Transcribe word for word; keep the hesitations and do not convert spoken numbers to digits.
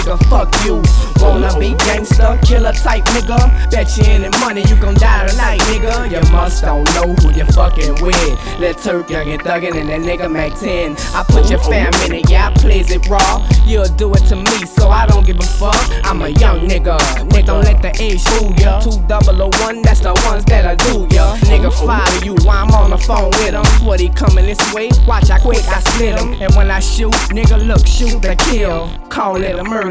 nigga, fuck you. Wanna be gangster, killer type nigga? Bet you any money you gon' die tonight, nigga. You must don't know who you fucking with. Lil Turk, youngin' thuggin' and that nigga Mac ten. I put your fam in it, yeah, I plays it raw. You'll do it to me, so I don't give a fuck. I'm a young nigga, nigga, don't let the age fool ya. Two double O one, that's the ones that I do ya. Nigga follow you while I'm on the phone with him. What he coming this way? Watch how quick I split him. And when I shoot, nigga look, shoot the kill. Call it a murder.